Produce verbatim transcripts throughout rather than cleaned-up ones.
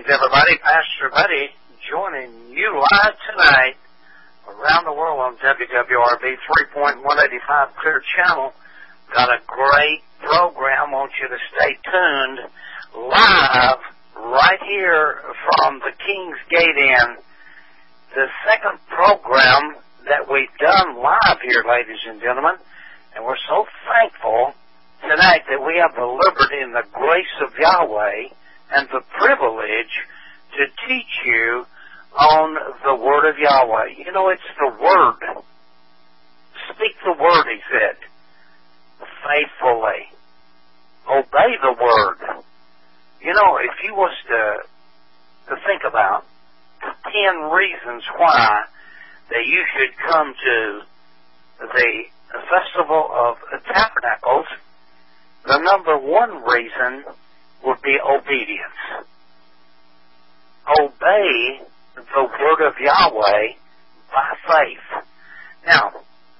Greetings, everybody. Pastor Buddy joining you live tonight around the world on W W R B three point one eighty-five Clear Channel. Got a great program. Want you to stay tuned live right here from the King's Gate Inn. The second program that we've done live here, ladies and gentlemen, and we're so thankful tonight that we have the liberty and the grace of Yahweh and the privilege to teach you on the Word of Yahweh. You know, it's the Word. Speak the Word, he said, faithfully. Obey the Word. You know, if you was to, to think about ten reasons why that you should come to the Festival of Tabernacles, the number one reason would be obedience. Obey the Word of Yahweh by faith. Now,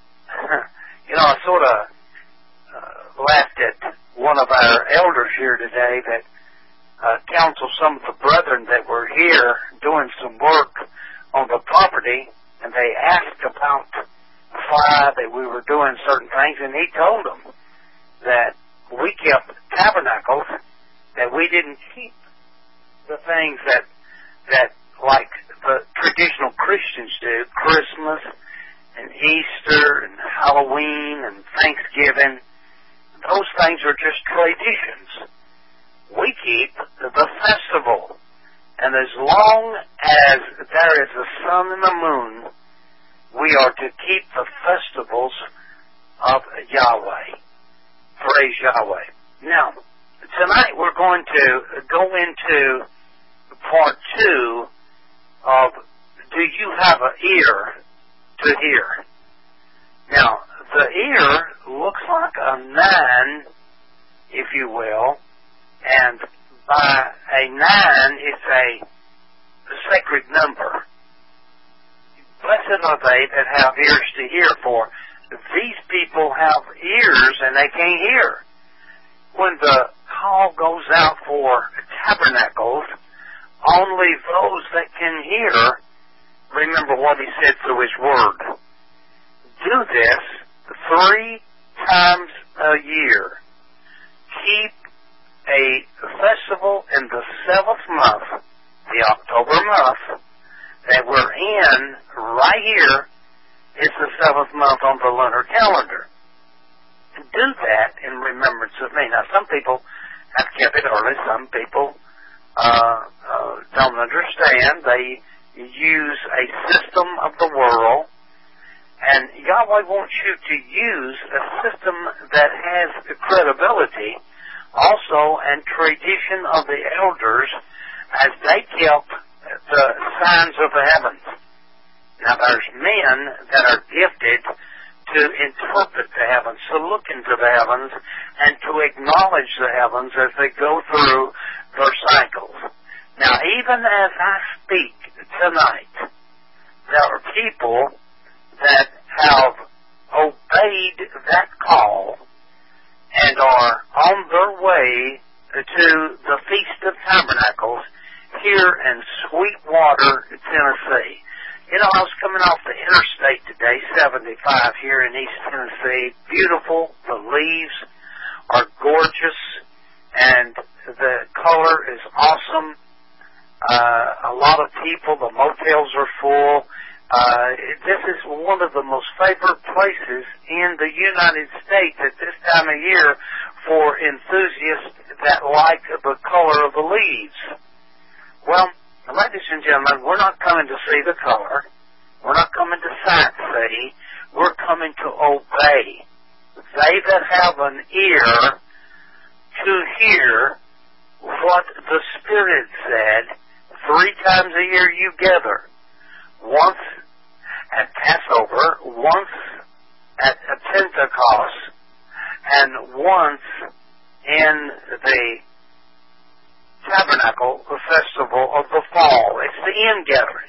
you know, I sort of uh, laughed at one of our elders here today that uh, counseled some of the brethren that were here doing some work on the property, and they asked about why that we were doing certain things, and he told them that we kept tabernacles, that we didn't keep the things that, that like the traditional Christians do, Christmas and Easter and Halloween and Thanksgiving. Those things are just traditions. We keep the festival. And as long as there is a sun and a moon, we are to keep the festivals of Yahweh. Praise Yahweh. Now, tonight we're going to go into part two of Do You Have an Ear to Hear? Now, the ear looks like a nine, if you will, and by a nine it's a sacred number. Blessed are they that have ears to hear, for these people have ears and they can't hear. When the call goes out for tabernacles, only those that can hear remember what he said through his word. Do this three times a year. Keep a festival in the seventh month, the October month, that we're in right here. Is the seventh month on the lunar calendar. Do that in remembrance of me. Now, some people have kept it early. Some people uh, uh, don't understand. They use a system of the world. And Yahweh wants you to use a system that has credibility, also, and tradition of the elders as they kept the signs of the heavens. Now, there's men that are gifted to interpret the heavens, to look into the heavens, and to acknowledge the heavens as they go through their cycles. Now, even as I speak tonight, there are people that have obeyed that call and are on their way to the Feast of Tabernacles here in Sweetwater, Tennessee. You know, I was coming off the interstate today, seventy-five, here in East Tennessee. Beautiful. The leaves are gorgeous, and the color is awesome. Uh, a lot of people, the motels are full. Uh, this is one of the most favorite places in the United States at this time of year for enthusiasts that like the color of the leaves. Well, ladies and gentlemen, we're not coming to see the color. We're not coming to sightsee. We're coming to obey. They that have an ear to hear what the Spirit said, three times a year you gather. Once at Passover, once at Pentecost, and once in the tabernacle, the festival of the fall. It's the ingathering.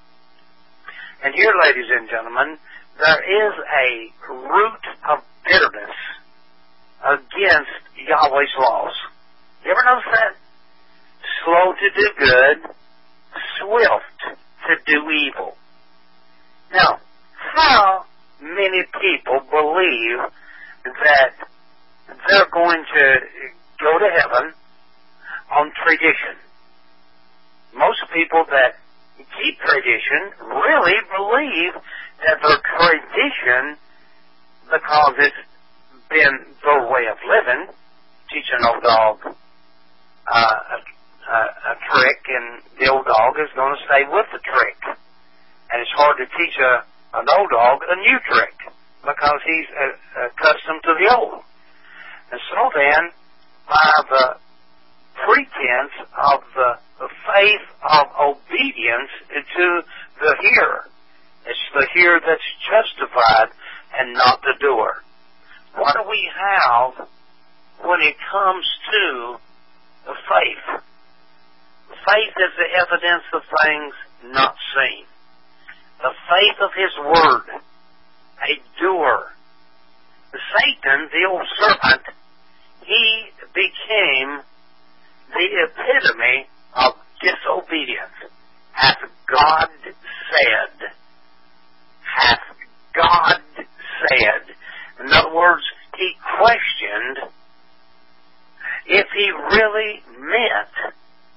And here, ladies and gentlemen, there is a root of bitterness against Yahweh's laws. You ever notice that? slow to do good, swift to do evil. Now, how many people believe that they're going to go to heaven on tradition? Most people that keep tradition really believe that their tradition, because it's been their way of living, teach an old dog uh, a, a, a trick, and the old dog is going to stay with the trick. And it's hard to teach a, an old dog a new trick because he's uh, accustomed to the old. And so then, by the pretense of the, the faith of obedience to the hearer, it's the hearer that's justified and not the doer. What do we have when it comes to the faith? Faith is the evidence of things not seen. The faith of His Word, a doer. Satan, the old serpent, he became the epitome of disobedience. Hath God said? Hath God said? In other words, he questioned if he really meant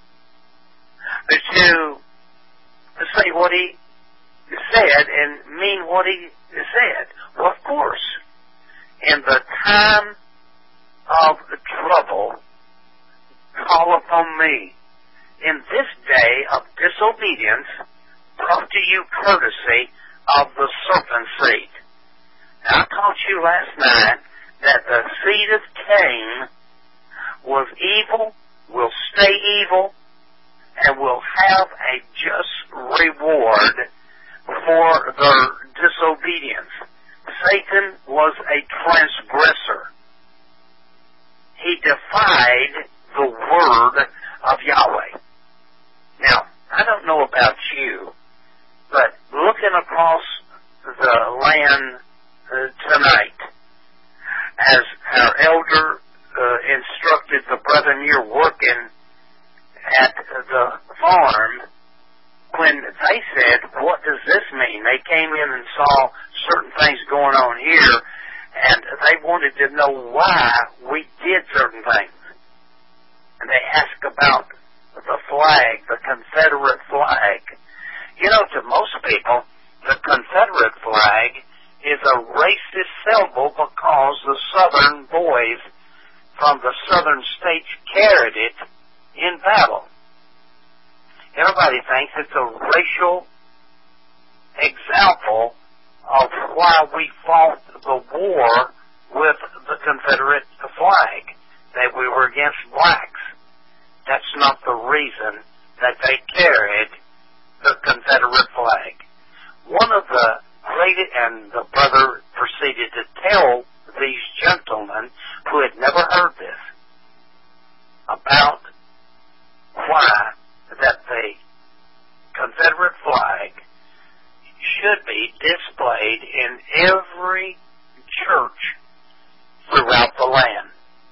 to say what he said and mean what he said. Well, of course, in the time of trouble, call upon me. In this day of disobedience, brought to you courtesy of the serpent seed. Now, I taught you last night that the seed of Cain was evil, will stay evil, and will have a just reward for their disobedience. Satan was a transgressor. He defied the word of Yahweh. Now, I don't know about you, but looking across the land uh, tonight, as our elder uh, instructed the brethren here working at the farm, when they said, what does this mean? They came in and saw certain things going on here, and they wanted to know why we did certain things. And they asked about the flag, the Confederate flag. You know, to most people, the Confederate flag is a racist symbol because the Southern boys from the Southern states carried it in battle. Everybody thinks it's a racial example of why we fought the war with the Confederate flag, that we were against blacks. That's not the reason that they carried the Confederate flag. One of the great, and the brother proceeded to tell these gentlemen who had never heard this about why that the Confederate flag should be displayed in every church throughout the land.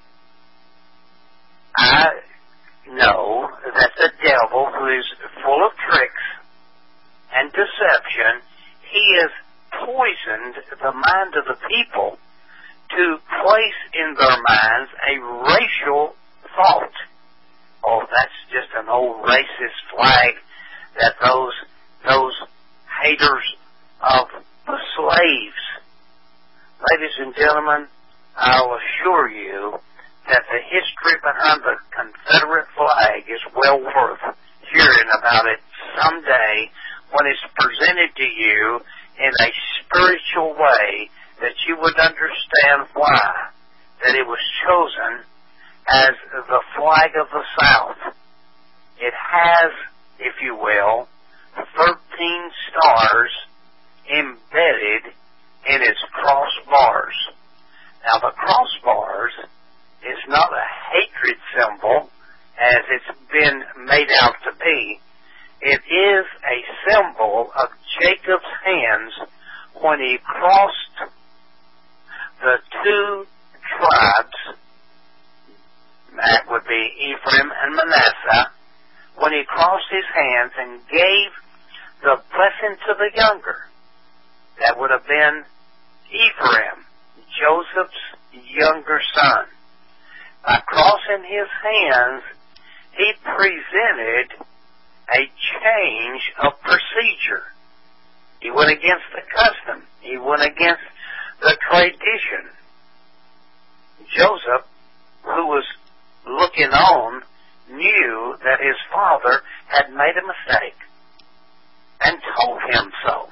I know that the devil, who is full of tricks and deception, he has poisoned the mind of the people to place in their minds a racial thought. Oh, that's just an old racist flag that those those haters of the slaves. Ladies and gentlemen, I'll assure you that the history behind the Confederate flag is well worth hearing about it someday when it's presented to you in a spiritual way, that you would understand why that it was chosen as the flag of the South. It has, if you will, thirteen stars embedded in its crossbars. Now, the crossbars is not a hatred symbol as it's been made out to be. It is a symbol of Jacob's hands when he crossed the two tribes, that would be Ephraim and Manasseh, when he crossed his hands and gave the blessing to the younger. That would have been Ephraim, Joseph's younger son. By crossing his hands, he presented a change of procedure. He went against the custom. He went against the tradition. Joseph, who was looking on, knew that his father had made a mistake and told him so.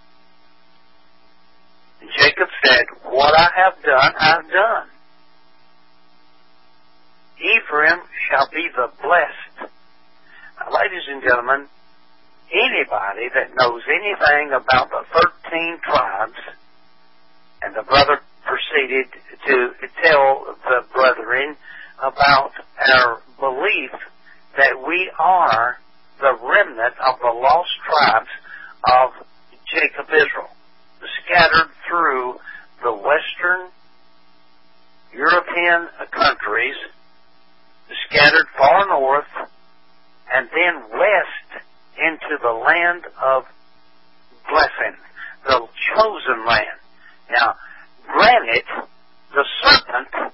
And Jacob said, "What I have done, I've done. Ephraim shall be the blessed." Now, ladies and gentlemen, anybody that knows anything about the thirteen tribes, and the brother proceeded to tell the brethren about our belief that we are the remnant of the lost tribes of Jacob Israel, scattered through the Western European countries, scattered far north, and then west into the land of blessing, the chosen land. Now, granted, the serpent,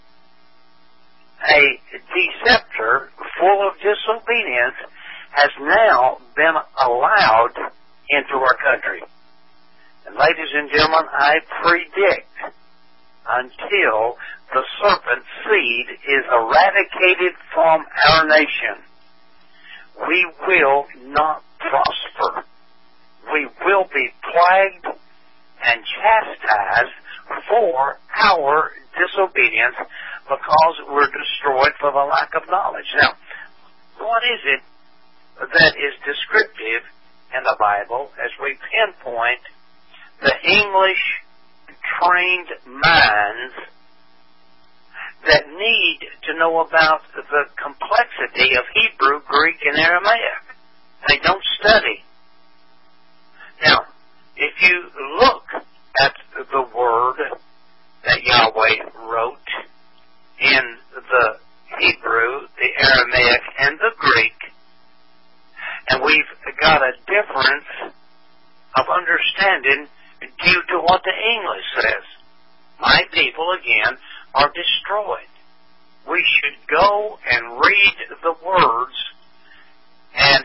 a deceptor full of disobedience, has now been allowed into our country. And ladies and gentlemen, I predict until the serpent seed is eradicated from our nation, we will not prosper. We will be plagued and chastised for our disobedience because we're destroyed for the lack of knowledge. Now, what is it that is descriptive in the Bible as we pinpoint the English trained minds that need to know about the complexity of Hebrew, Greek, and Aramaic? They don't study. Now, if you look at the word that Yahweh wrote in the Hebrew, the Aramaic, and the Greek, and we've got a difference of understanding due to what the English says. My people, again, are destroyed. We should go and read the words and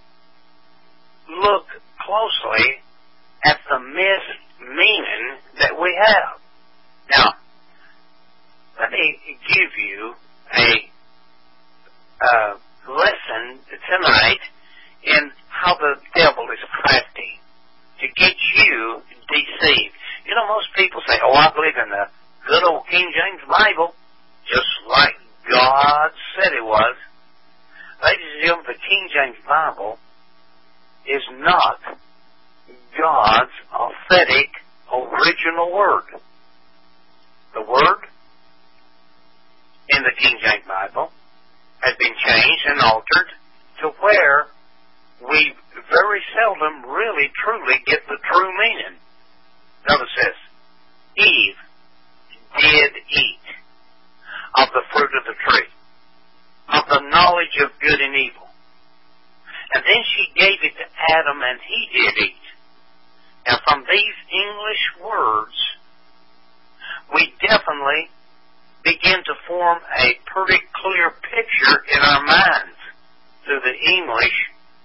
look closely at the mis-meaning that we have. Now, let me give you a uh, lesson tonight in how the devil is crafty to get you deceived. You know, most people say, "Oh, I believe in the good old King James Bible," just like God said it was. Ladies and gentlemen, the King James Bible is not God's authentic, original word. The word in the King James Bible has been changed and altered to where we very seldom really truly get the true meaning. Notice this. Eve did eat of the fruit of the tree, of the knowledge of good and evil. And then she gave it to Adam, and he did eat. Now, from these English words, we definitely begin to form a pretty clear picture in our minds through the English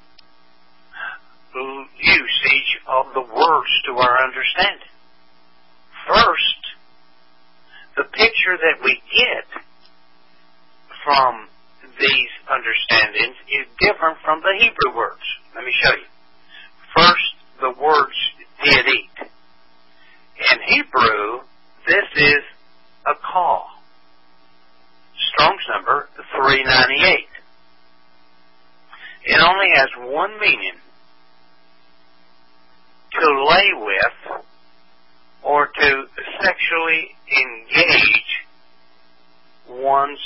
usage of the words to our understanding. First, the picture that we get from these understandings is different from the Hebrew words. Let me show you. First, the words did eat. In Hebrew, this is a call. Strong's number three ninety-eight. It only has one meaning: to lay with or to sexually engage one's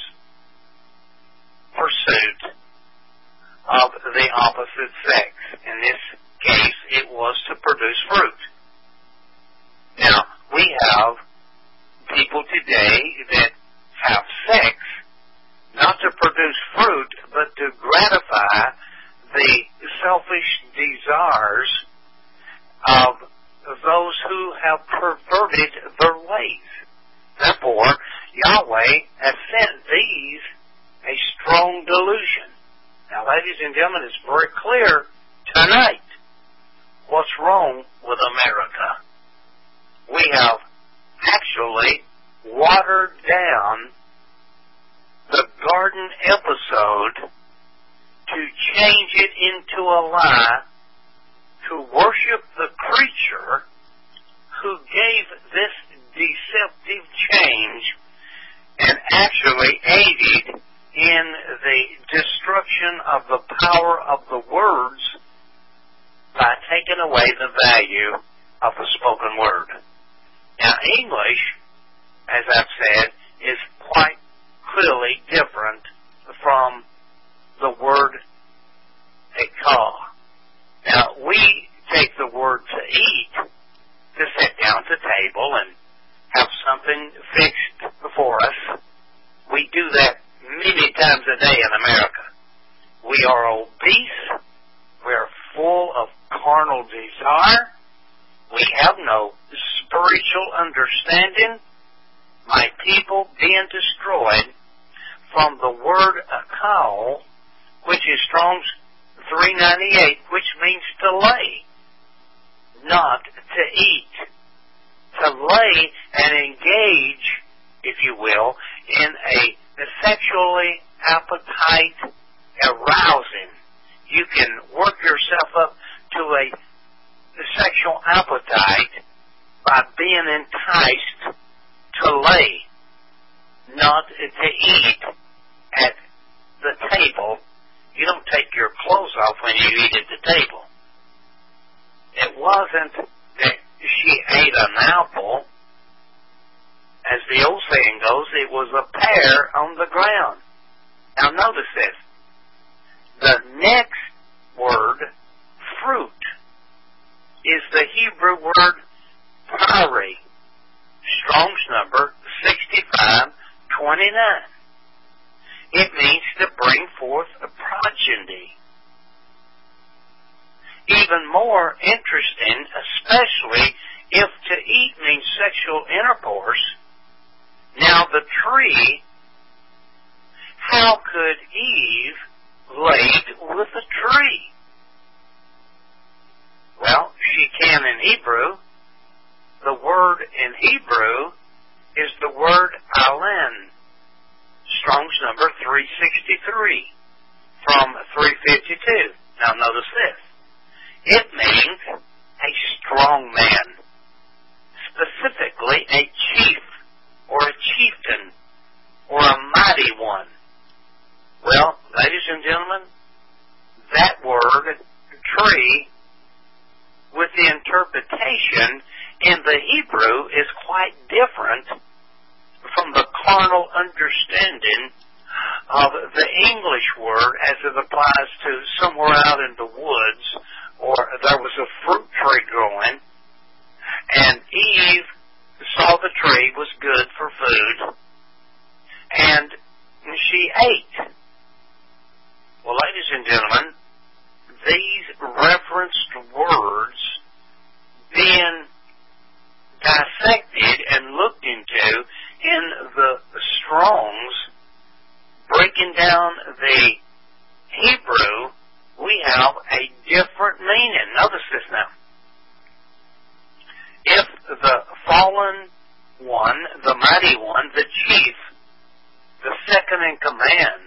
pursuit of the opposite sex. In this case, it was to produce fruit. Now, we have people today that have sex not to produce fruit, but to gratify desires of those who have perverted their ways. Therefore, Yahweh has sent these a strong delusion. Now, ladies and gentlemen, it's very clear tonight what's wrong with America. We have actually watered down the garden episode to change it into a lie, to worship the creature who gave this deceptive change and actually aided in the destruction of the power of the words by taking away the value of the spoken word. Now, English, as I've said, is quite clearly different from the word ekah. Now, we take the word to eat to sit down at the table and have something fixed before us. We do that many times a day in America. We are obese. We are full of carnal desire. We have no spiritual understanding. My people being destroyed from the word akal, which is Strong's three ninety-eight, which means to lay, not to eat. To lay and engage, if you will, in a sexually appetite arousing. You can work yourself up to a sexual appetite by being enticed to lay, not to eat at the table. You don't take your clothes off when you eat at the table. It wasn't that she ate an apple. As the old saying goes, it was a pear on the ground. Now notice this. The next word, fruit, is the Hebrew word pari, Strong's number sixty-five twenty-nine. It means to bring forth a progeny. Even more interesting, especially if to eat means sexual intercourse. Now the tree, how could Eve laid with a tree? Well, she can in Hebrew. The word in Hebrew is the word alen, Strong's number three sixty-three, from three fifty-two. Now notice this. It means a strong man, specifically a chief or a chieftain or a mighty one. Well, ladies and gentlemen, that word, tree, with the interpretation in the Hebrew is quite different from the carnal understanding of the English word as it applies to somewhere out in the woods, or there was a fruit tree growing, and Eve saw the tree was good for food, and she ate. Well, ladies and gentlemen, these referenced words being dissected and looked into in the Strong's, breaking down the Hebrew, we have a different meaning. Notice this now. If the fallen one, the mighty one, the chief, the second in command,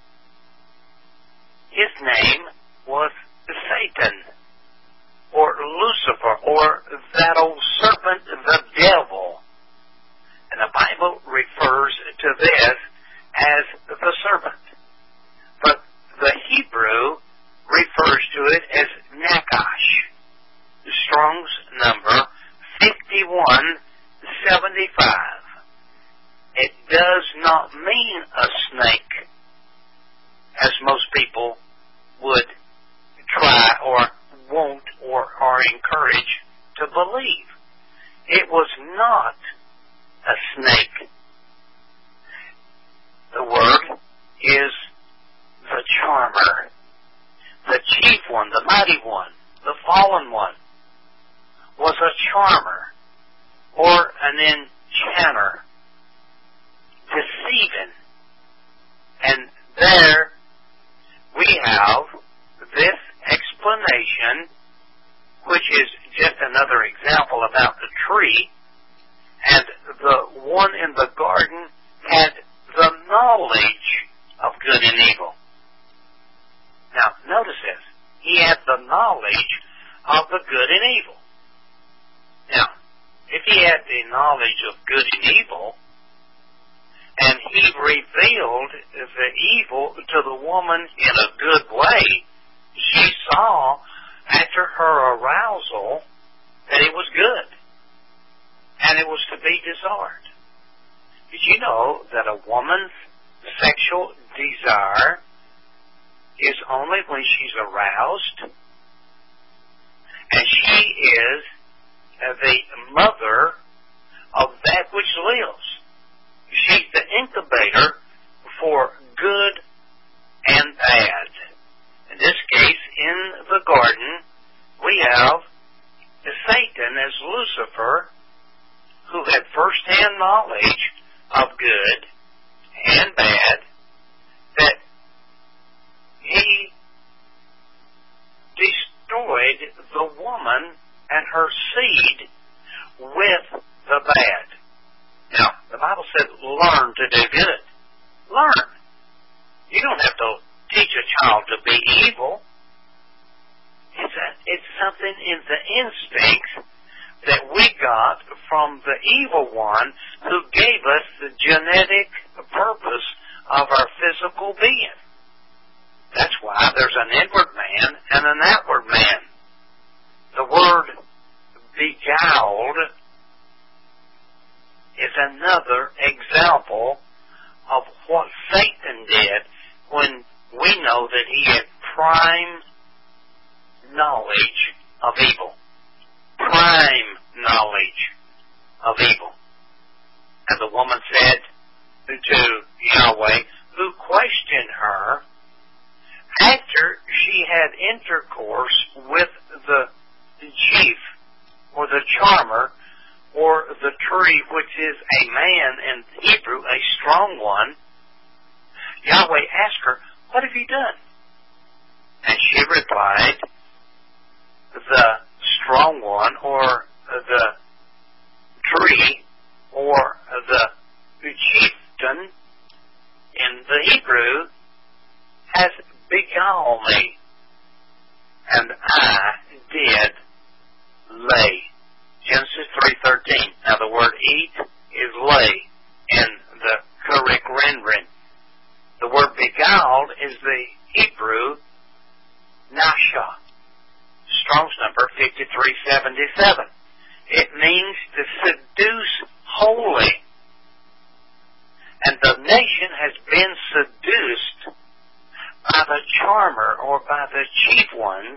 his name was Satan, or Lucifer, or that old serpent, the devil. And the Bible refers to this as the serpent. But the Hebrew refers to it as Nakash, Strong's number fifty-one seventy-five. It does not mean a snake, as most people would try or won't or are encouraged to believe. It was not a snake. The word is the charmer, the chief one, the mighty one, the example about the tree, and the one in the garden had the knowledge of good and evil. Now, notice this. He had the knowledge of the good and evil. Now, if he had the knowledge of good and evil, and he revealed the evil to the woman in a good way, she saw after her arousal that it was good, and it was to be desired. Did you know that a woman's sexual desire is only when she's aroused? And she is the mother of that which lives. She's the incubator for good and bad. In this case, in the garden, we have Satan as Lucifer, who had first-hand knowledge of good and bad, that he destroyed the woman and her seed with the bad. Now, the Bible said, learn to do good. Learn. You don't have to teach a child to be evil. It's, a, it's something in the instincts that we got from the evil one who gave us the genetic purpose of our physical being. That's why there's an inward man and an outward man. The word beguiled is another example of what Satan did when we know that he had prime knowledge of evil. Prime knowledge of evil. And the woman said to Yahweh, who questioned her, after she had intercourse with the chief, or the charmer, or the tree, which is a man in Hebrew, a strong one, Yahweh asked her, what have you done? And she replied, the strong one, or the tree, or the chieftain in the Hebrew, has beguiled me, and I did lay. Genesis three thirteen. Now the word eat is lay in the correct rendering. The word beguiled is the Hebrew nasha. Strong's number fifty-three seventy-seven. It means to seduce wholly. And the nation has been seduced by the charmer or by the chief ones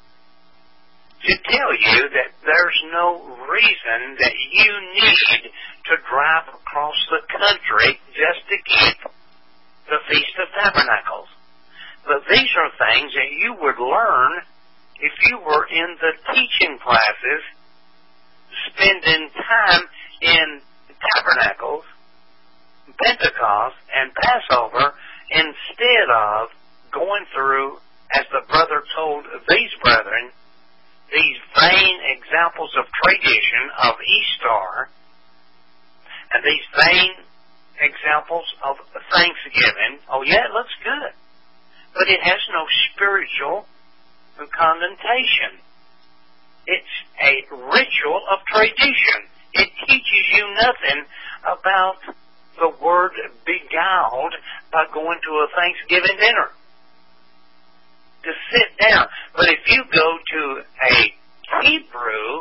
to tell you that there's no reason that you need to drive across the country just to keep the Feast of Tabernacles. But these are things that you would learn if you were in the teaching classes, spending time in Tabernacles, Pentecost, and Passover, instead of going through, as the brother told these brethren, these vain examples of tradition of Easter, and these vain examples of Thanksgiving. Oh yeah, it looks good, but it has no spiritual connotation. It's a ritual of tradition. It teaches you nothing about the word beguiled by going to a Thanksgiving dinner. To sit down. But if you go to a Hebrew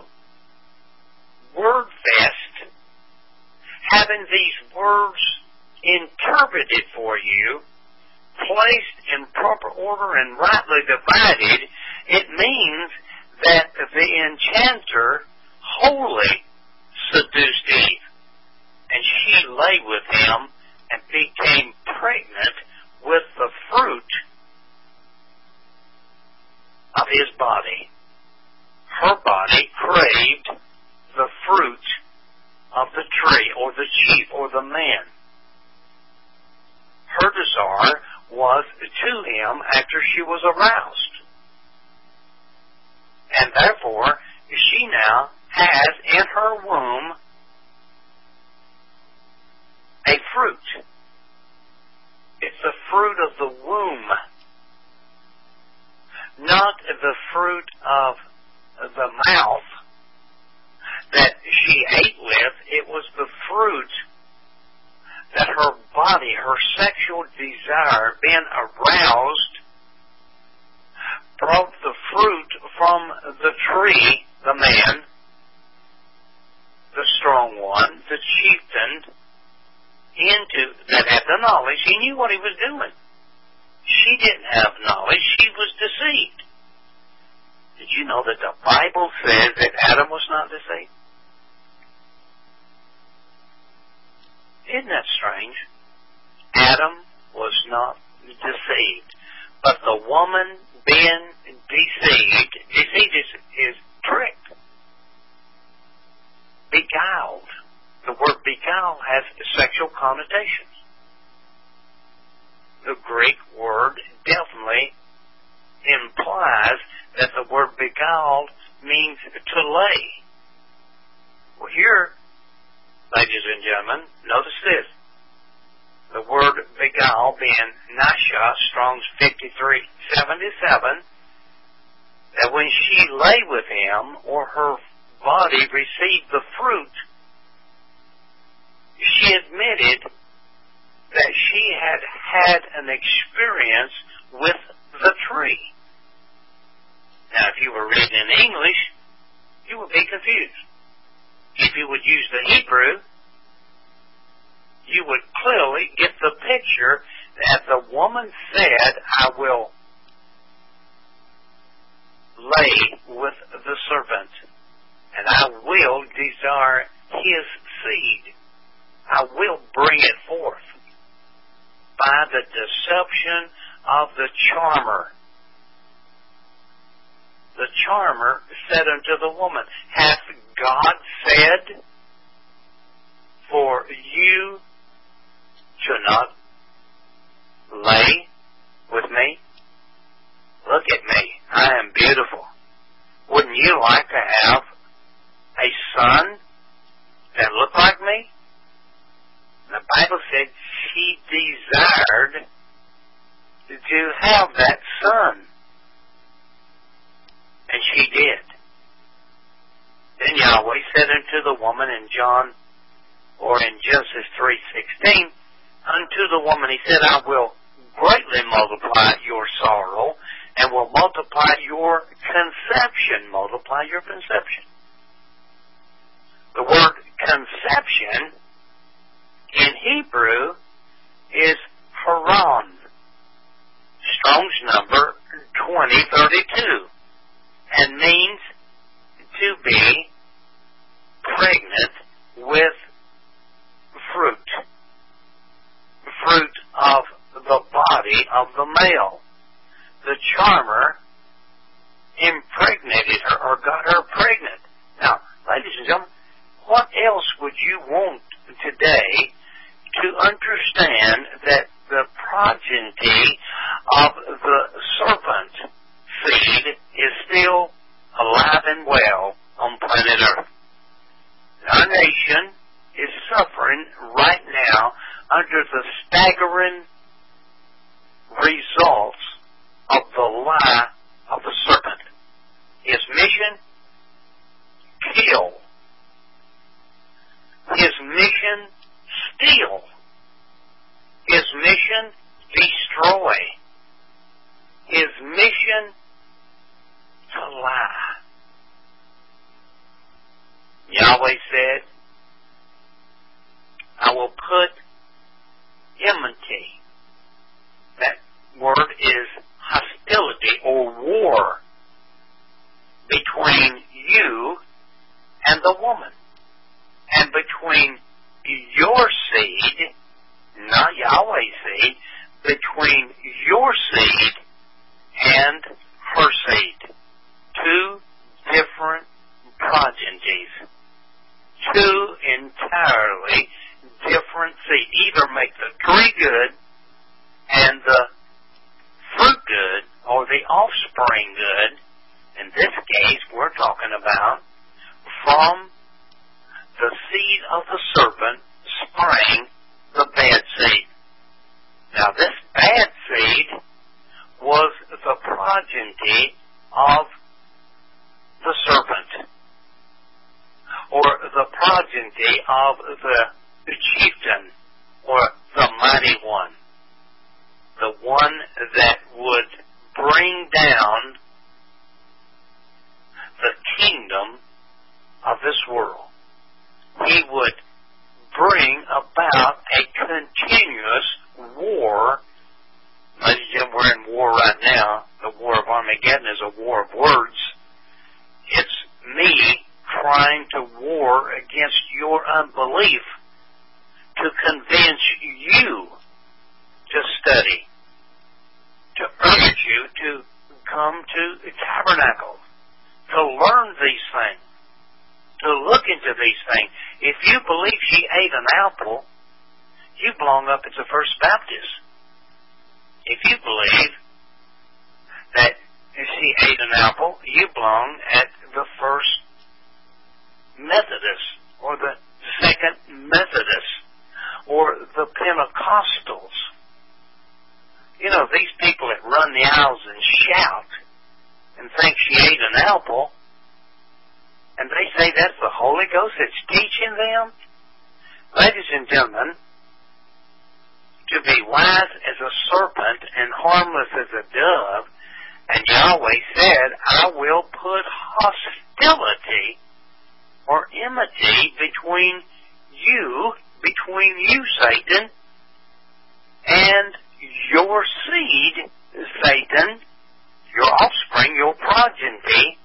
word fest, having these words interpreted for you, placed in proper order and rightly divided, it means that the enchanter wholly seduced Eve, and she lay with him and became pregnant with the fruit of his body. Her body craved the fruit of the tree, or the chief, or the man. Her desire was to him after she was aroused. And therefore, she now has in her womb a fruit. It's the fruit of the womb, not the fruit of the mouth that she ate with. It was the fruit that her body, her sexual desire, being aroused, brought the fruit from the tree, the man, the strong one, the chieftain, into, that had the knowledge. He knew what he was doing. She didn't have knowledge. She was deceived. Did you know that the Bible says that Adam was not deceived? Isn't that strange? Adam was not deceived. But the woman being deceived, deceived is, is tricked, beguiled. The word beguile has sexual connotations. The Greek word definitely implies that the word beguiled means to lay. Well, here, ladies and gentlemen, notice this. The word beguile being Nasha, Strong's fifty-three seventy-seven, that when she lay with him or her body received the fruit, she admitted that she had had an experience with the tree. Now, if you were reading in English, you would be confused. If you would use the Hebrew, you would clearly get the picture that the woman said, I will lay with the serpent, and I will desire his seed. I will bring it forth by the deception of the charmer. The charmer said unto the woman, hath God said for you to not lay with me? Look at me. I am beautiful. Wouldn't you like to have a son that looked like me? The Bible said she desired to have that son. And she did. Then Yahweh said unto the woman in John, or in Genesis three sixteen, unto the woman, he said, I will greatly multiply your sorrow, and will multiply your conception. Multiply your conception. The word conception in Hebrew is Haran. Strong's number twenty thirty-two. And means to be pregnant with fruit. Fruit of the body of the male. The charmer impregnated her or got her pregnant. Now, ladies and gentlemen, what else would you want today to understand that the progeny of the serpent seed is still alive and well on planet Earth? Our nation is suffering right now under the staggering results of the lie of the serpent. His mission, kill. His mission, steal. His mission, destroy. His mission, to lie. Yahweh said, I will put enmity. That word is hostility or war between you and the woman, and between your seed, not Yahweh's seed, between your seed and her seed. Two different progenies. Two entirely different seeds. Either make the tree good and the fruit good, or the offspring good. In this case, we're talking about from the seed of the serpent sprang the bad seed. Now this bad seed was the progeny of the serpent, or the progeny of the chieftain, or the mighty one, the one that would bring down the kingdom of this world. He would bring about a continuous war. Ladies and gentlemen, we're in war right now. The war of Armageddon is a war of words. It's me trying to war against your unbelief to convince you to study, to urge you to come to the tabernacle, to learn these things, to look into these things. If you believe she ate an apple, you belong up at the First Baptist. If you believe that she ate an apple, you belong at the First Methodist, or the Second Methodist, or the Pentecostals. You know, these people that run the aisles and shout and think she ate an apple, and they say that's the Holy Ghost that's teaching them. Ladies and gentlemen, to be wise as a serpent and harmless as a dove, and Yahweh said, I will put hostility or enmity between you, between you, Satan, and your seed, Satan, your offspring, your progeny,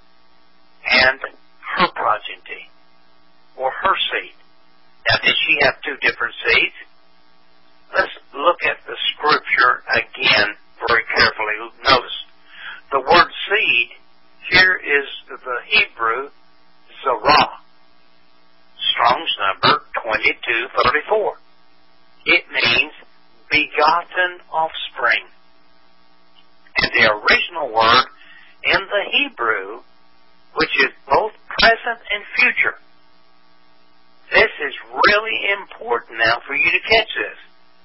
and her progeny, or her seed. Now, did she have two different seeds? Let's look at the scripture again very carefully. Notice, the word seed here is the Hebrew Zarah, Strong's number twenty-two thirty-four. It means begotten offspring. And the original word in the Hebrew, which is both present and future. This is really important now for you to catch this.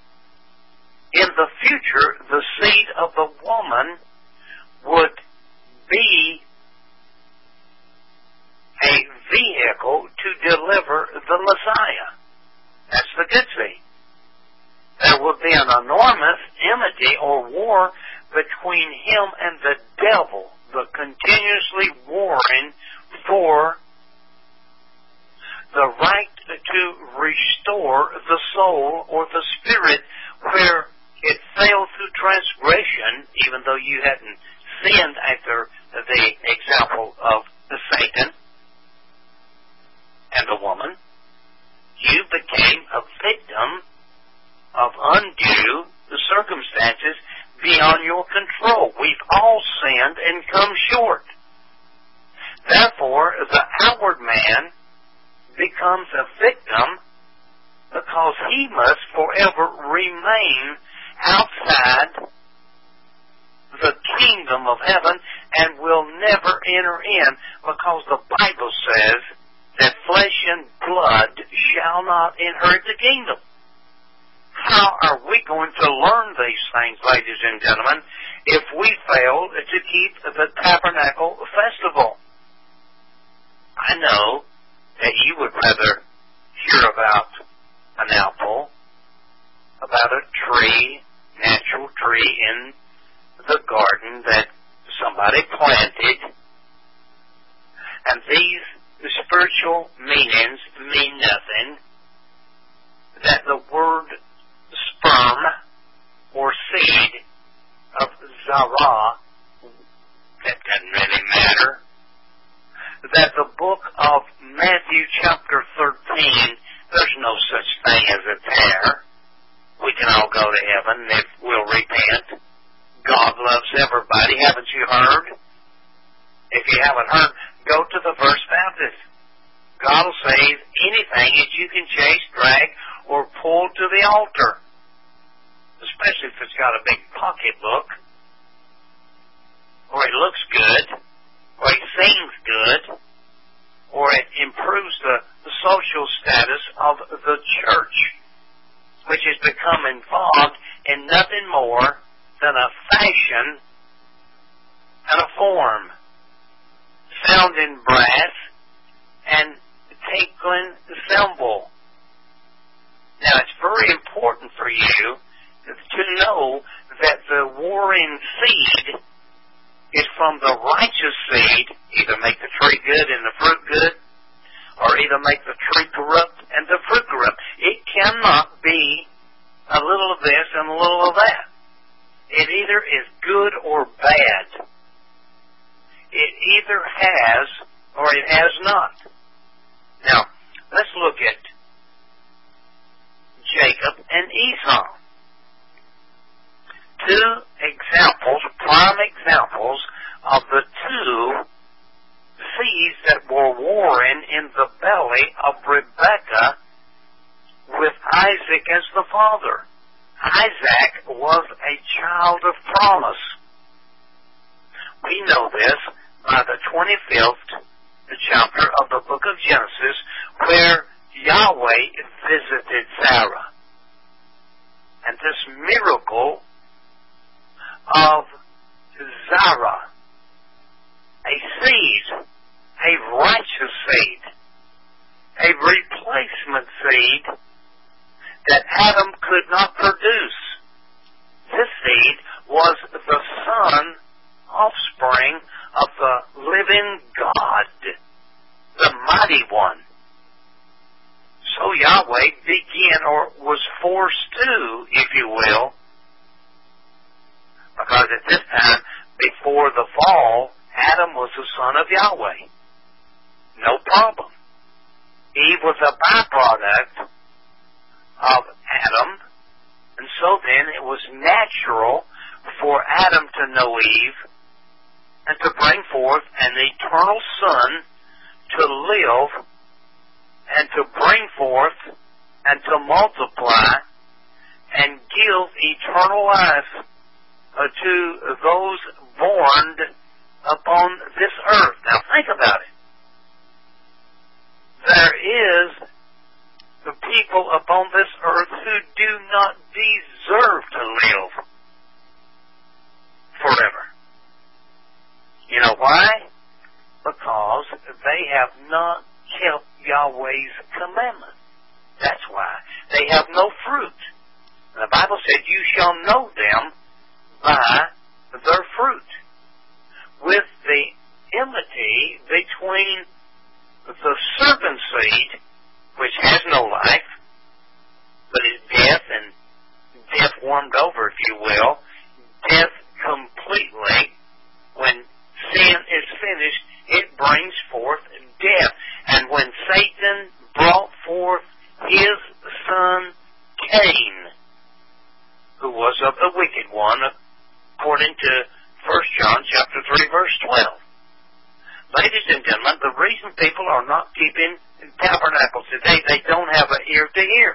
In the future, the seed of the woman would be a vehicle to deliver the Messiah. That's the good seed. There would be an enormous enmity or war between him and the devil, the continuously warring for the right to restore the soul or the spirit where it fell through transgression, even though you hadn't sinned after the example of the Satan and the woman. You became a victim of undue circumstances beyond your control. We've all sinned and come short. Therefore, the outward man becomes a victim because he must forever remain outside the kingdom of heaven and will never enter in, because the Bible says that flesh and blood shall not inherit the kingdom. How are we going to learn these things, ladies and gentlemen, if we fail to keep the tabernacle festival? I know that you would rather hear about an apple, about a tree, natural tree in the garden that somebody planted, and these spiritual meanings mean nothing, that the word sperm or seed of Zarah, that doesn't really matter, that the book of Matthew chapter thirteen, there's no such thing as a tear. We can all go to heaven if we'll repent. God loves everybody. Haven't you heard? If you haven't heard, go to the First Baptist. God will save anything that you can chase, drag, or pull to the altar. Especially if it's got a big pocketbook, or it looks good, or it sings good, or it improves the, the social status of the church, which has become involved in nothing more than a fashion and a form, sounding brass and tinkling cymbal. Now, it's very important for you to know that the warring seed is from the righteous seed, either make the tree good and the fruit good, or either make the tree corrupt and the fruit corrupt. It cannot be a little of this and a little of that. It either is good or bad. It either has or it has not. Now, let's look at Jacob and Esau. Two examples, prime examples of the two seeds that were warring in the belly of Rebekah with Isaac as the father. Isaac was a child of promise. We know this by the twenty-fifth chapter of the book of Genesis, where Yahweh visited Sarah. And this miracle of Zara, a seed, a righteous seed, a replacement seed that Adam could not produce. This seed was the son, offspring of the living God, the mighty one. So Yahweh began, or was forced to, if you will, because at this time, before the fall, Adam was the son of Yahweh. No problem. Eve was a byproduct of Adam, and so then it was natural for Adam to know Eve and to bring forth an eternal son to live and to bring forth and to multiply and give eternal life uh, to those born upon this earth. Now think about it. There is the people upon this earth who do not deserve to live forever. You know why? Because they have not kept Yahweh's commandment. That's why. They have no fruit. And the Bible said, you shall know them by their fruit. With the enmity between the serpent seed, which has no life, but is death, and death warmed over, if you will, death completely. When sin is finished, it brings forth death. And when Satan brought forth his son Cain, who was of the wicked one, according to First John chapter three, verse twelve. Ladies and gentlemen, the reason people are not keeping tabernacles today, they don't have an ear to hear.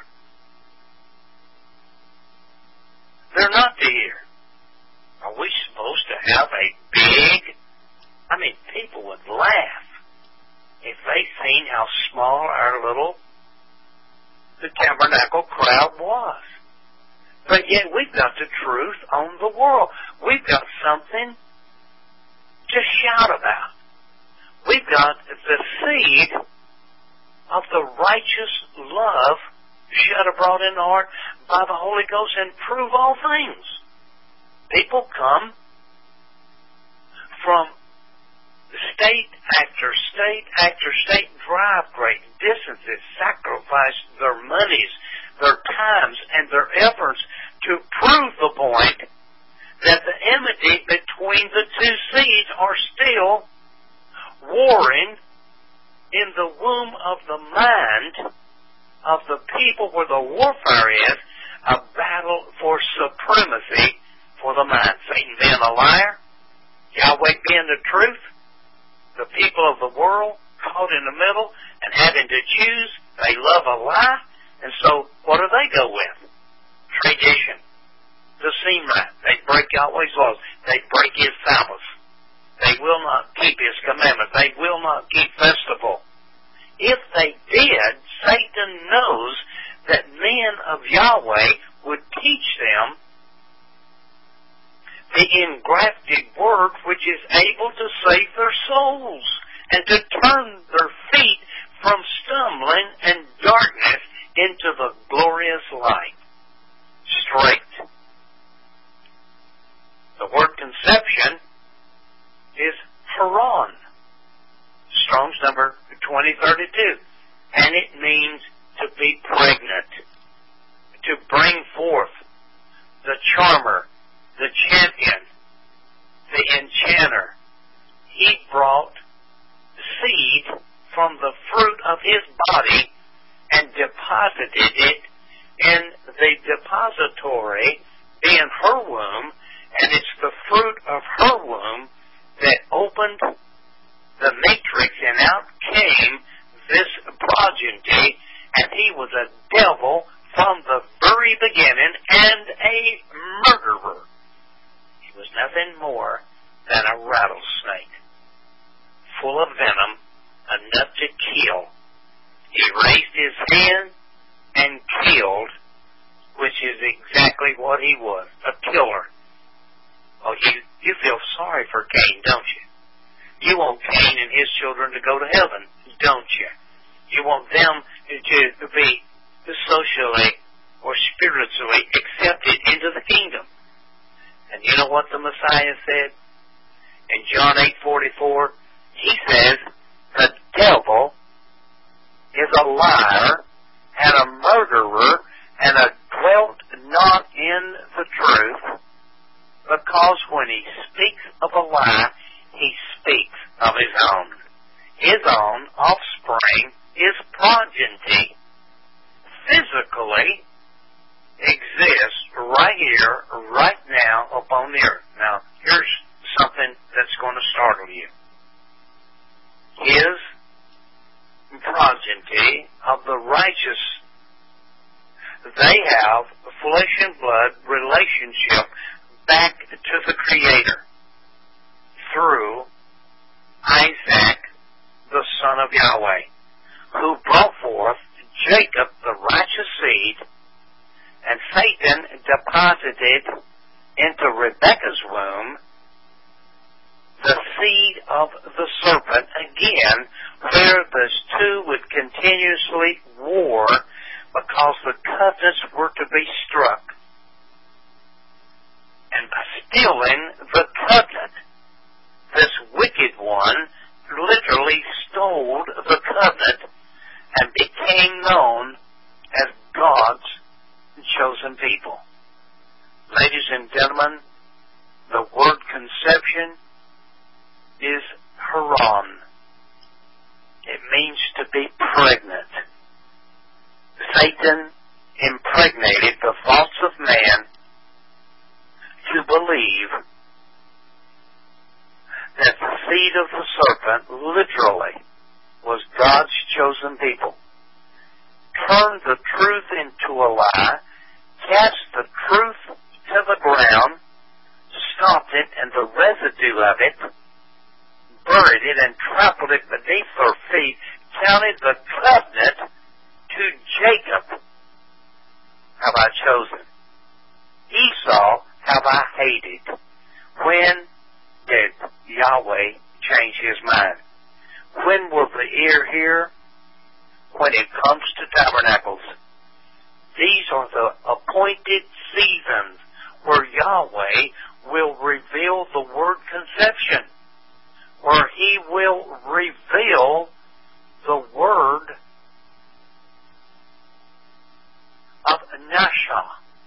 They're not to hear. Are we supposed to have a big... I mean, people would laugh if they seen how small our little the tabernacle crowd was. But yet we've got the truth on the world. We've got something to shout about. We've got the seed of the righteous love shed abroad in the heart by the Holy Ghost and prove all things. People come from state after state after state, drive great distances, sacrifice their monies, their times, and their efforts to prove the point that the enmity between the two seeds are still warring in the womb of the mind of the people where the warfare is, a battle for supremacy for the mind. Satan being a liar, Yahweh being the truth, the people of the world caught in the middle and having to choose. They love a lie, and so what do they go with? Tradition. To seem right. They break Yahweh's laws. They break His Sabbath. They will not keep His commandments. They will not keep festival. If they did, Satan knows that men of Yahweh would teach them the engrafted word which is able to save their souls and to turn their feet from stumbling and darkness into the glorious light. Straight. The word conception is Haran. Strong's number twenty thirty-two. And it means to be pregnant, to bring forth the charmer, the champion, the enchanter. He brought seed from the fruit of his body and deposited it in the depository, being her womb, and it's the fruit of her womb that opened the matrix, and out came this progeny, and he was a devil from the very beginning and a murderer. He was nothing more than a rattlesnake, full of venom, enough to kill. He raised his hand and killed, which is exactly what he was, a killer. Oh, you, you feel sorry for Cain, don't you? You want Cain and his children to go to heaven, don't you? You want them to be socially or spiritually accepted into the kingdom. And you know what the Messiah said? In John eight forty-four, he says, the devil is a liar and a murderer and a dwelt not in the truth, because when he speaks of a lie, he speaks of his own. His own offspring, his progeny, physically exists right here, right now, upon the earth. Now, here's something that's going to startle you. His progeny of the righteous, they have flesh and blood relationship back to the Creator through Isaac, the son of Yahweh, who brought forth Jacob, the righteous seed, and Satan deposited into Rebekah's womb the seed of the serpent, again, where the two would continuously war because the covenants were to be struck. And by stealing the covenant, this wicked one literally stole the covenant and became known as God's chosen people. Ladies and gentlemen, the word conception is Haran. It means to be pregnant. Satan impregnated the thoughts of man to believe that the seed of the serpent literally was God's chosen people. Turned the truth into a lie, cast the truth to the ground, stomped it and the residue of it, buried it and trampled it beneath their feet, counted the covenant to Jacob have I chosen. Esau have I hated. When did Yahweh change his mind? When will the ear hear? When it comes to tabernacles. These are the appointed seasons where Yahweh will reveal the word conception, where he will reveal the word of Nasha,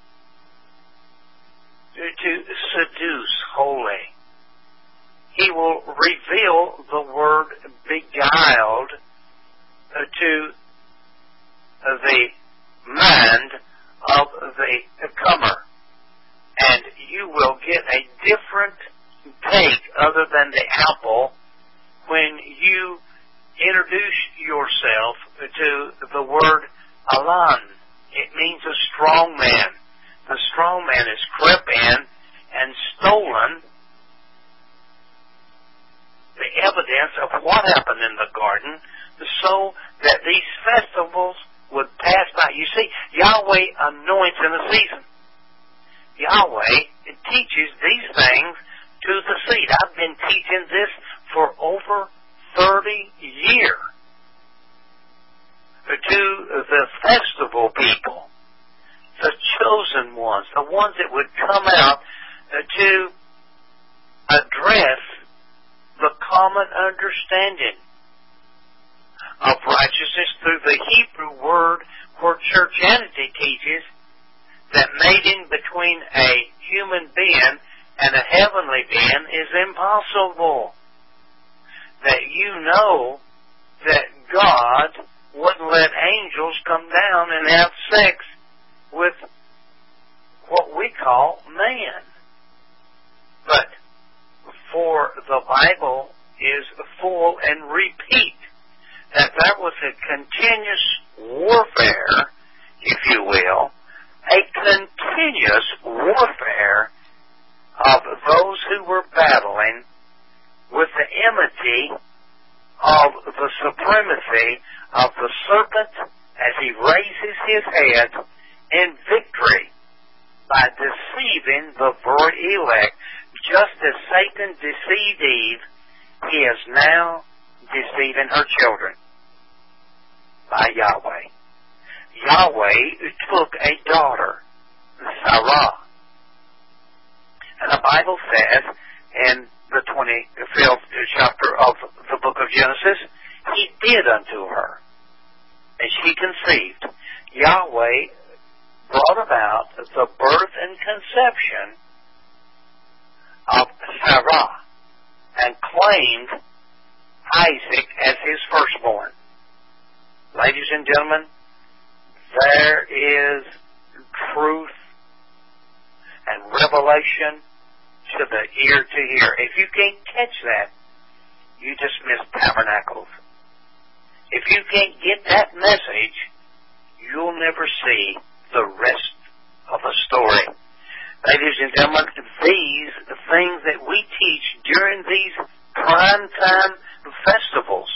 to, to seduce wholly. He will reveal the word beguiled uh, to uh, the mind of the comer. And you will get a different take other than the apple when you introduce yourself to the word Alan. It means a strong man. The strong man has crept in and stolen the evidence of what happened in the garden so anoints in a season. Yahweh teaches these things to the seed. I've been teaching this for over thirty years to the festival people, the chosen ones, the ones that would come out to address the common understanding of righteousness through the Hebrew word where churchianity teaches that mating between a human being and a heavenly being is impossible. That you know that God wouldn't let angels come down and have sex with what we call man. But for the Bible is full and repeat that there was a continuous warfare, if you will, a continuous warfare of those who were battling with the enmity of the supremacy of the serpent as he raises his head in victory by deceiving the very elect. Just as Satan deceived Eve, he is now deceiving her children by Yahweh. Yahweh took a daughter, Sarah. And the Bible says in the twenty-fifth chapter of the book of Genesis, he did unto her, and she conceived. Yahweh brought about the birth and conception of Sarah and claimed Isaac as his firstborn. Ladies and gentlemen, there is truth and revelation to the ear to hear. If you can't catch that, you just miss tabernacles. If you can't get that message, you'll never see the rest of the story. Ladies and gentlemen, these things that we teach during these prime time festivals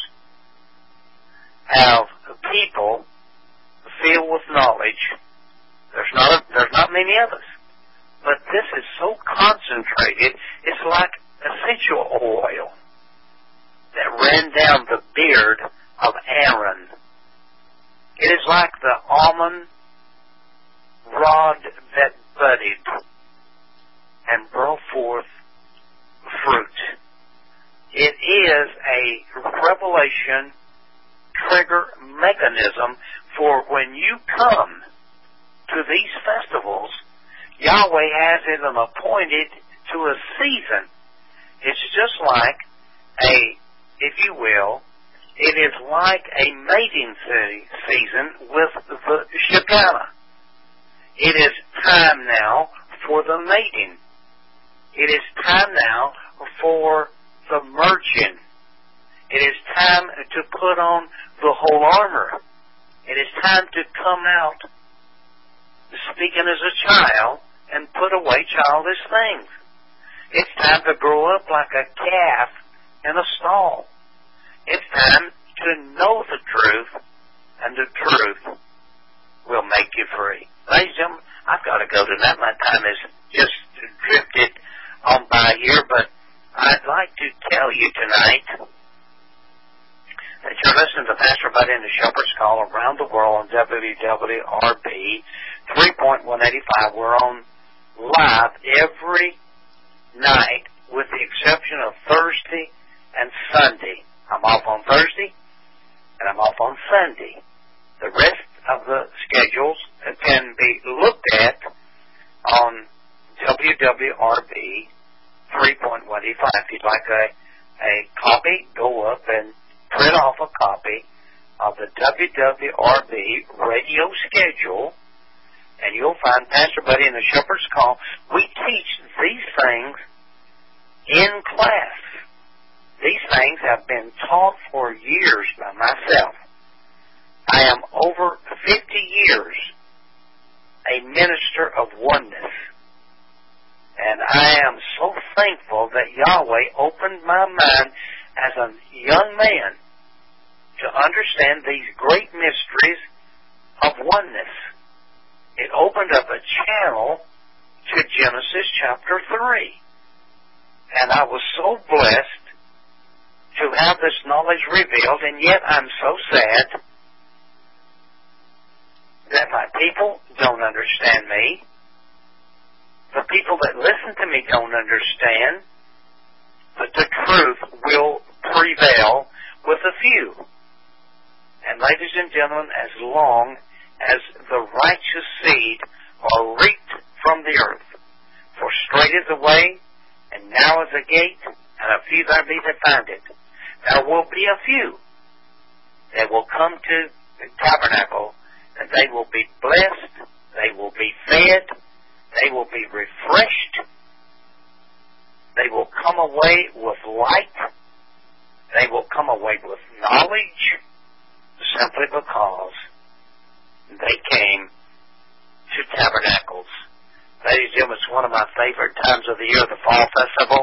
have people filled with knowledge. There's not a, there's not many of us, but this is so concentrated. It's like essential oil that ran down the beard of Aaron. It is like the almond rod that budded and brought forth fruit. It is a revelation trigger mechanism for when you come to these festivals, Yahweh has it appointed to a season. It's just like a, if you will, it is like a mating season with the Shekinah. It is time now for the mating. It is time now for the merging. It is time to put on the whole armor. It is time to come out speaking as a child and put away childish things. It's time to grow up like a calf in a stall. It's time to know the truth, and the truth will make you free. Ladies and gentlemen, I've got to go tonight. My time has just drifted on by here, but I'd like to tell you tonight that you're listening to Pastor Bud and the Shepherd's Call around the world on W W R B three point one eighty-five. We're on live every night with the exception of Thursday and Sunday. I'm off on Thursday and I'm off on Sunday. The rest of the schedules can be looked at on W W R B three point one eighty-five. If you'd like a, a copy, go up and print off a copy of the W W R B radio schedule, and you'll find Pastor Buddy and the Shepherd's Call. We teach these things in class. These things have been taught for years by myself. I am over fifty years a minister of oneness. And I am so thankful that Yahweh opened my mind as a young man to understand these great mysteries of oneness. it opened up a channel to Genesis chapter three. And I was so blessed to have this knowledge revealed, and yet I'm so sad that my people don't understand me. The people that listen to me don't understand that the truth will prevail with a few. And ladies and gentlemen, as long as the righteous seed are reaped from the earth, for straight is the way, and narrow is the gate, and a few there be that find it. There will be a few that will come to the tabernacle, and they will be blessed, they will be fed, they will be refreshed, they will come away with light, they will come away with knowledge, simply because they came to tabernacles. Ladies and gentlemen, it's one of my favorite times of the year, the Fall Festival.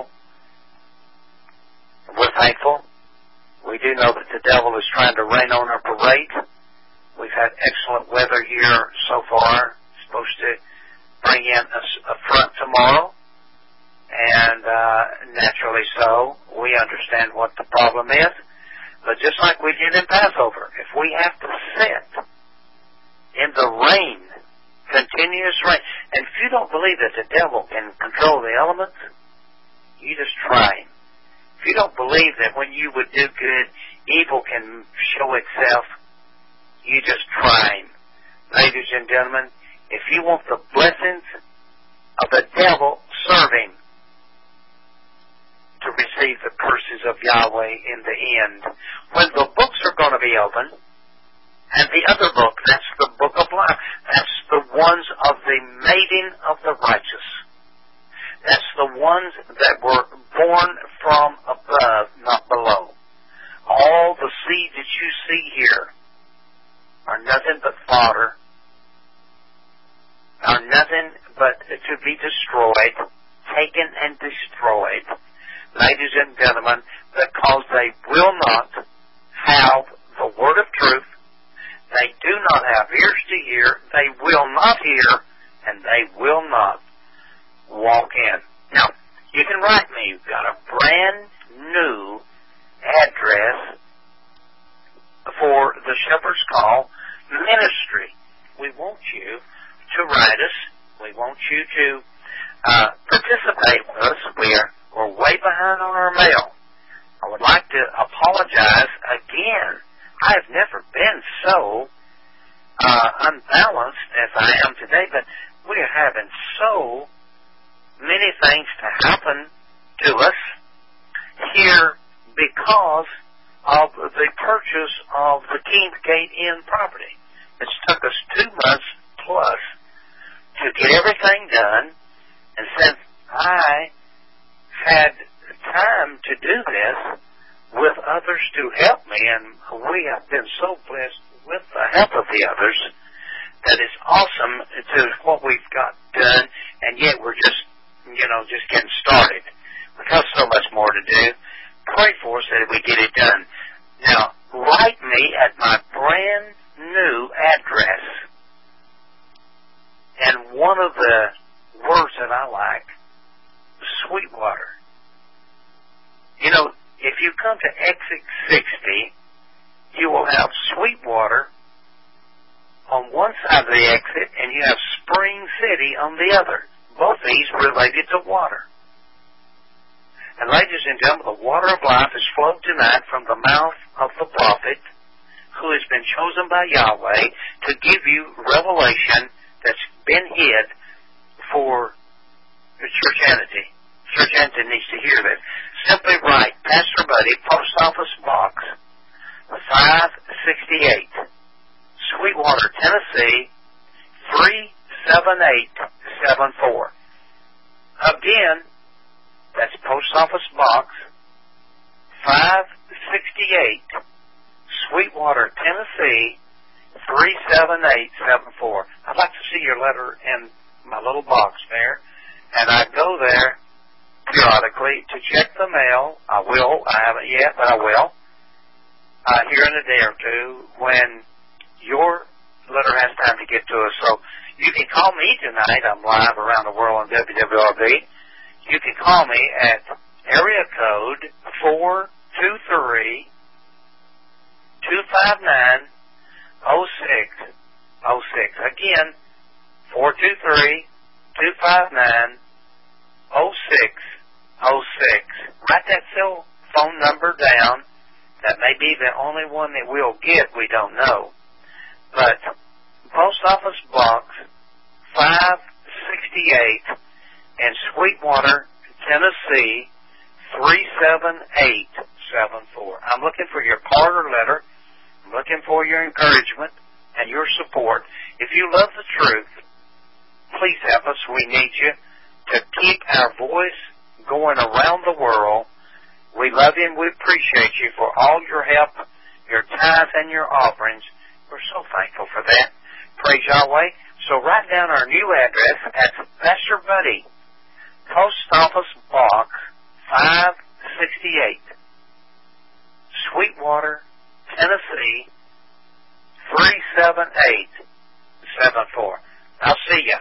We're thankful. We do know that the devil is trying to rain on our parade. We've had excellent weather here so far. It's supposed to bring in a, a front tomorrow. And uh, naturally so, we understand what the problem is. But just like we did in Passover, if we have to sit in the rain, continuous rain, and if you don't believe that the devil can control the elements, you just try him. If you don't believe that when you would do good, evil can show itself, you just try him. Ladies and gentlemen, if you want the blessings of the devil, serve him to receive the curses of Yahweh in the end. When the books are going to be open, and the other book, that's the book of life. That's the ones of the mating of the righteous. That's the ones that were born from above, not below. All the seed that you see here are nothing but fodder, are nothing but to be destroyed, taken and destroyed, ladies and gentlemen, because they will not have the word of truth. They do not have ears to hear, they will not hear, and they will not walk in. Now, you can write me. You've got a brand new address for the Shepherd's Call Ministry. We want you to write us. We want you to uh, participate with us. We are, we're way behind on our mail. I would like to apologize again. I have never been so uh, unbalanced as I am today, but we are having so many things to happen to us here because of the purchase of the King's Gate Inn property. It's took us two months plus to get everything done, and since I had time to do this with others to help me, and we have been so blessed with the help of the others that it's awesome to what we've got done, and yet we're just, you know, just getting started. We've got so much more to do. Pray for us that we get it done. Now, write me at my brand new address, and one of the words that I like, Sweetwater. You know, if you come to exit sixty, you will have Sweetwater on one side of the exit, and you have Spring City on the other. Both these related to water. And ladies and gentlemen, the water of life is flowed tonight from the mouth of the prophet who has been chosen by Yahweh to give you revelation that's been hid for churchianity. Churchianity needs to hear that. Simply write, Pastor Buddy, Post Office Box five sixty-eight, Sweetwater, Tennessee, three seven eight seven four. Again, that's Post Office Box five sixty-eight, Sweetwater, Tennessee, three seven eight seven four. I'd like to see your letter in my little box there, and I go there periodically to check the mail. I will. I haven't yet, but I will. Uh, here in a day or two when your letter has time to get to us. So You can call me tonight. I'm live around the world on W W R B. You can call me at area code four two three, two five nine, oh six oh six. Again, four two three, two five nine, oh six oh six. Write that cell phone number down. That may be the only one that we'll get. We don't know. But Post Office Box five sixty-eight in Sweetwater, Tennessee, three seven eight seven four. I'm looking for your card or letter. I'm looking for your encouragement and your support. If you love the truth, please help us. We need you to keep our voice going around the world. We love you and we appreciate you for all your help, your tithes, and your offerings. We're so thankful for that. Praise Yahweh. So write down our new address at Pastor Buddy, Post Office Box five sixty-eight, Sweetwater, Tennessee, three seven eight seven four. I'll see you.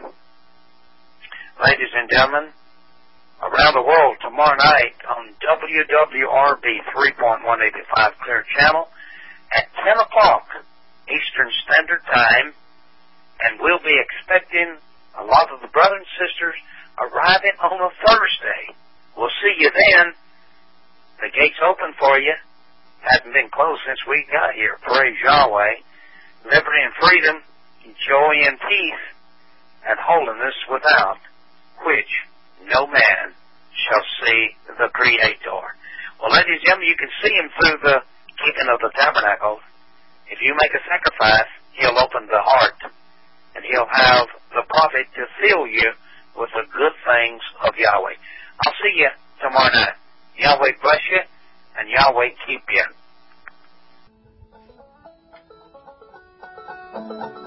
Ladies and gentlemen, around the world tomorrow night on W W R B three point one eight five Clear Channel at ten o'clock Eastern Standard Time, and we'll be expecting a lot of the brothers and sisters arriving on a Thursday. We'll see you then. The gate's open for you. Hasn't been closed since we got here. Praise Yahweh. Liberty and freedom, joy and peace, and holiness without, which no man shall see the Creator. Well, ladies and gentlemen, you can see him through the keeping of the tabernacle. If you make a sacrifice, he'll open the heart, and he'll have the prophet to fill you with the good things of Yahweh. I'll see you tomorrow night. Yahweh bless you, and Yahweh keep you.